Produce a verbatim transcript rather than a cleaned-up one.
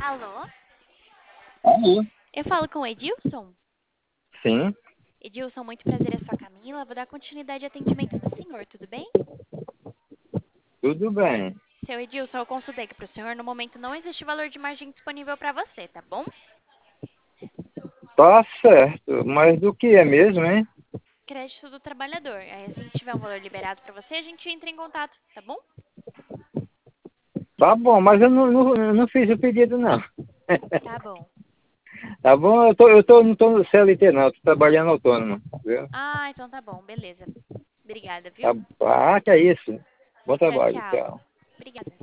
Alô? Alô? Eu falo com o Edilson? Sim, Edilson, muito prazer, é sua Camila. Vou dar continuidade ao atendimento do senhor, tudo bem? tudo bem. Seu Edilson, eu consultei que para o senhor, no momento, não existe valor de margem disponível para você, tá bom? Tá certo, mas do que é mesmo, hein? Crédito do trabalhador. Aí, assim que tiver um valor liberado para você, a gente entra em contato, tá bom? Tá bom, mas eu não, não, eu não fiz o pedido, não. Tá bom. Tá bom? Eu, tô, eu tô, não tô no C L T, não. Tô trabalhando autônomo, viu? Ah, então tá bom, beleza. Obrigada, Tá, viu? ah, que é isso. Bom Tchau, trabalho, tchau. tchau. Obrigada.